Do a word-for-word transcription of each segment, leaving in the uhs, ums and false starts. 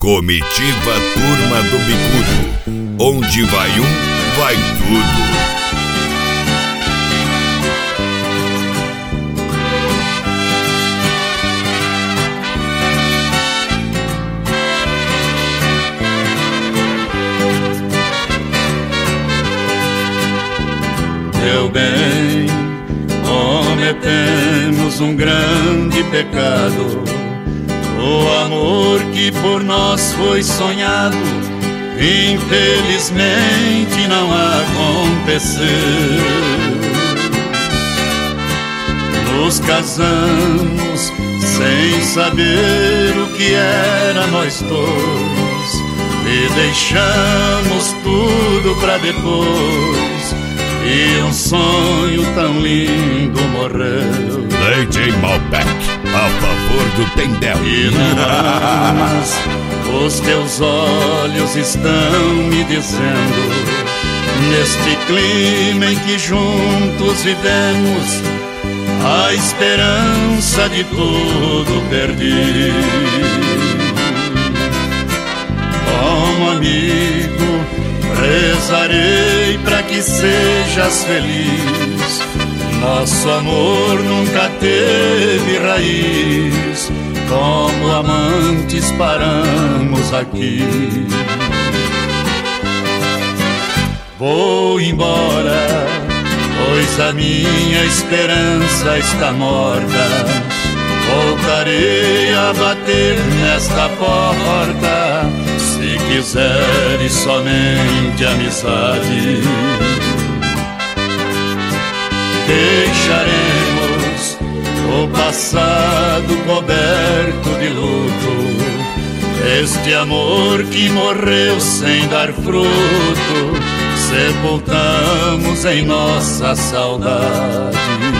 Comitiva Turma do Bicudo. Onde vai um, vai tudo. Meu bem, cometemos um grande pecado. O amor que por nós foi sonhado, infelizmente não aconteceu. Nos casamos sem saber o que era nós dois, e deixamos tudo pra depois, e um sonho tão lindo morreu. Lady Malbec, a favor do Tendel. E não, os teus olhos estão me dizendo, neste clima em que juntos vivemos, a esperança de tudo perdi. Como amigo, rezarei pra que sejas feliz. Nosso amor nunca teve raiz, como amantes paramos aqui. Vou embora, pois a minha esperança está morta. Voltarei a bater nesta porta, se quiseres somente amizade. Deixaremos o passado coberto de luto, este amor que morreu sem dar fruto, sepultamos em nossa saudade.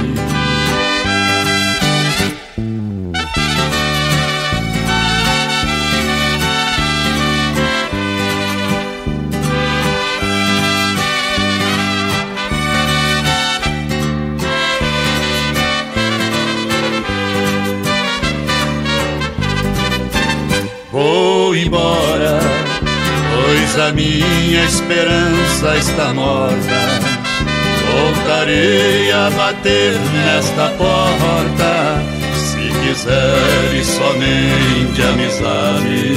Vou embora, pois a minha esperança está morta. Voltarei a bater nesta porta, se quiseres somente amizade.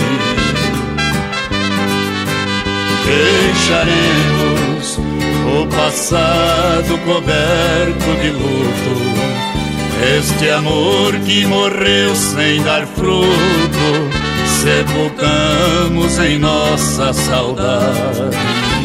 Deixaremos o passado coberto de luto, este amor que morreu sem dar fruto, sepultamos em nossa saudade.